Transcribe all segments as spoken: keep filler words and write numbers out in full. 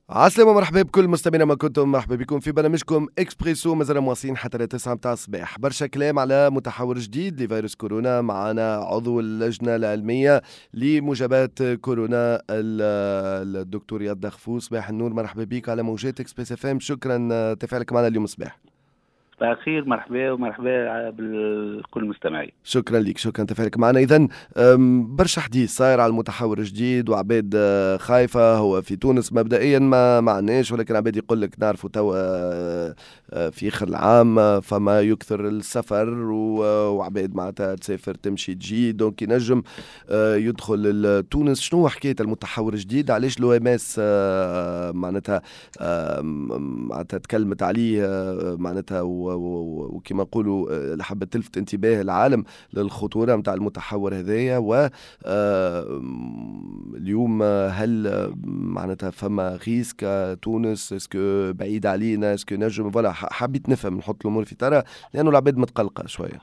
عسلامة، مرحبا بكل مستمعينا ما كنتم، مرحبا بكم في برنامجكم اكسبريسو. مازال مواصلين حتى لتسعة متاع الصباح. برشا كلام على متحور جديد لفيروس كورونا. معنا عضو اللجنة العلمية لمجابهة كورونا ال- الدكتور رياض دغفوس. صباح النور، مرحبا بك على موجات اكسبريس اف ام. شكرا تفاعلك معنا اليوم الصباح. بخير، مرحبا ومرحبا بكل المستمعين. شكرا لك، شكرا تفاعلك معنا. اذا برشا حديث صاير على المتحور الجديد وعباد آه، خايفه. هو في تونس مبدئيا ما معناش، ولكن عباد يقول لك نعرفوا توا آه، آه، في اخر العام آه، فما يكثر السفر و- آه، وعباد معناتها تسافر تمشي تجي، دونك ينجم آه، يدخل لتونس. شنو هو حكايه المتحور الجديد؟ علاش لو ام اس معناتها آه، معناتها تكلمت عليه آه، معناتها وكما نقولوا آه، لحبت تلفت انتباه العالم للخطورة متاع المتحور هذايا. و آه، اليوم هل آه، معناتها فما ريسك تونس؟ اسكو بعيد علينا؟ اسكو نجم فوالا حبيت نفهم، نحط الامور في طرح لانه العباد متقلقة شوية.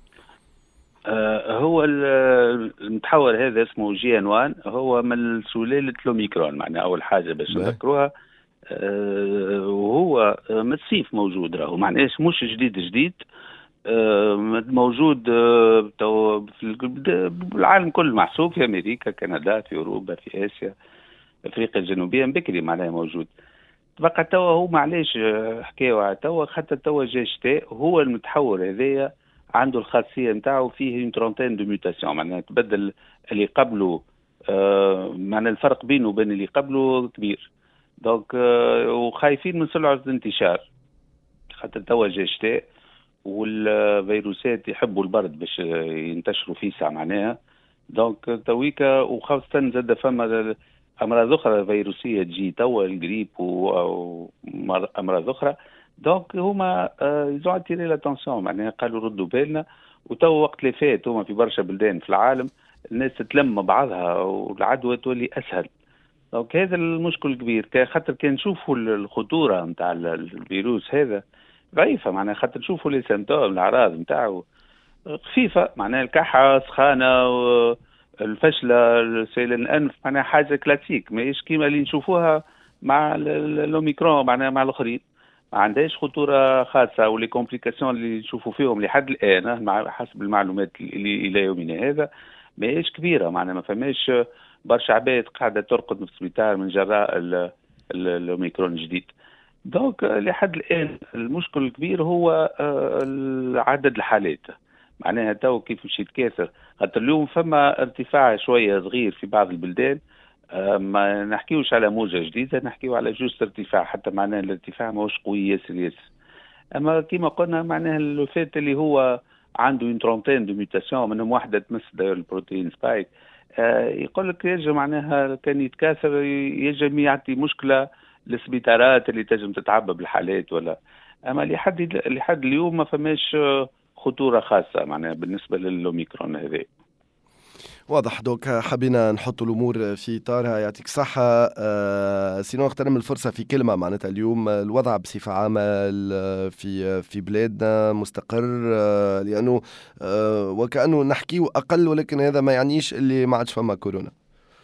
آه هو ال- المتحور هذا اسمه جي ان واحد، هو من سلالة الأوميكرون. معناها أول حاجة باش باهي. نذكروها. آه وهو آه، من الصيف موجود، راهو معناش مش جديد جديد. آه موجود آه تو في ال- العالم كله، محسوب في أمريكا، كندا، في أوروبا، في آسيا، أفريقيا الجنوبية، من بكري معناها موجود. بقى توا هو معليش حكايه توا، حتى توا جا شتاء. هو المتحور هذايا عنده الخاصيه نتاعو، فيه اون ترونتين دو ميوتاسيون، معناها تبدل اللي قبله. آه معناها الفرق بينه وبين اللي قبله كبير. دونك آه وخايفين من سرعه الانتشار، خاطر توا جا شتاء والفيروسات يحبوا البرد باش ينتشروا فيه ساعة معناها. دونك تويكا، وخاصة زاد فما أمراض أخرى فيروسية تجي توا، الجريب وأمراض أخرى. دونك هما يزون اتيري لاتونسيون، معناها قالوا ردوا بالنا. وتوا وقت اللي فات هما في برشا بلدان في العالم الناس تتلم مع بعضها والعدوى تولي أسهل. دونك هذا المشكل الكبير، خاطر كان نشوفوا الخطورة نتاع الفيروس هذا ضعيفة، معناها خاطر نشوفوا لي سيمتوم، الأعراض نتاعو خفيفة، معناها الكحة، سخانة، الفشلة، سيل الأنف، معناها حاجة كلاسيك، ماهيش كيما اللي نشوفوها مع ال- ال- الأوميكرون، معناها مع الآخرين. ما عندهاش خطورة خاصة، واللي كومبليكاسيون اللي نشوفوا فيهم لحد الآن مع حسب المعلومات اللي إلى يومنا هذا ماهيش كبيرة. معناها ما فماش برشا عباد قاعدة ترقد في السبيطار من جراء ال- ال- الأوميكرون الجديد. دونك لحد الآن المشكل الكبير هو آه، عدد الحالات. معناها تو كيف مش يتكاثر، خاطر اليوم فما ارتفاع شوية صغير في بعض البلدان. آه، ما نحكيوش على موجة جديدة، نحكيو على جوز ارتفاع، حتى معناها الارتفاع ماهوش قوي ياسر ياسر. اما كما قلنا معناها الوفات اللي هو عنده اون ترونتين دو ميوتاسيون، منهم واحدة تمس البروتين سبايك. آه يقول لك يجب معناها كان يتكاثر يجب يعطي مشكلة للسبيطارات اللي تجم تتعبى بالحالات ولا. اما لحد لحد اليوم ما فماش آه، خطورة خاصة معناها بالنسبة للأوميكرون هذا. واضح. دوك حبينا نحط الامور في اطارها. يعطيك الصحه. آه سينو اغتنم الفرصه في كلمه معناتها اليوم الوضع بصفه عامه ال- في في بلادنا مستقر آه لانه آه وكانه نحكيه اقل، ولكن هذا ما يعنيش اللي ما عادش فما كورونا.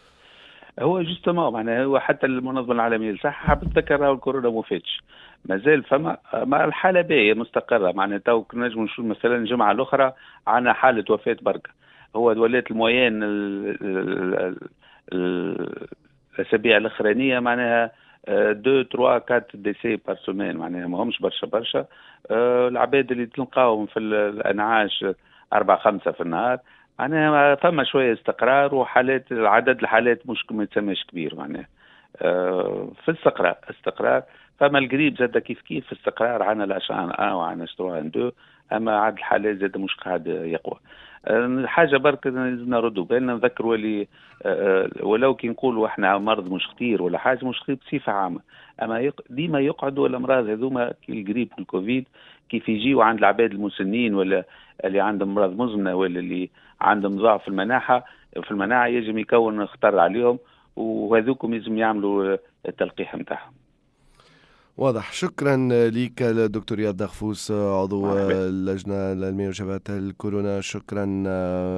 هو جوستومون معناها هو حتى المنظمة العالمية للصحة حابب تذكر راهو الكورونا ما فاتش، مازال فما مع الحالة باهية مستقرة. معناها تو نجم نشوف مثلا الجمعة الأخرى عنا حالة وفاة بركة. هو ولات الموين ال- ال- ال- ال- الأسابيع الأخرانية معناها دو تروا كات دي سي بار سومين، معناها ما همش برشا برشا. آه، العباد اللي تلقاهم في ال- الأنعاش أربعة خمسة في النهار، معناها فما شوية استقرار، وحالات عدد الحالات مش ما يتسماش كبير معناها. آه، في استقرار استقرار. فما القريب زاد كيف كيف في استقرار، عنا الاشعان ا وعنا اشتروان دو. اما عدد الحالات زاد مش قاعد يقوى. آه، حاجة برك لازم نردوا بالنا، نذكروا اللي آه، ولو كي نقولوا احنا مرض مش خطير ولا حاجة مش خطير بصفة عامة. اما يق... ديما يقعدوا الامراض هذوما كي القريب والكوفيد، كيف يجيوا عند العباد المسنين ولا اللي عندهم امراض مزمنة ولا اللي عندهم ضعف المناعة في المناعة، يجب يكون خطر عليهم، وهذوكم يجب يعملوا التلقيح نتاعهم. واضح. شكرا لك الدكتور رياض دغفوس، عضو مرحبا. اللجنة العلمية لمجابهة الكورونا. شكرا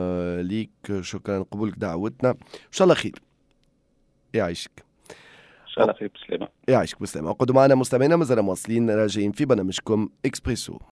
لك، شكرا قبولك دعوتنا. إن شاء الله خير. يعيشك. شاء الله خير بسلامة. يعيشك بسلامة. عقدوا معنا مستمعينا، مازال مواصلين راجعين في برنامجكم إكسبريسو.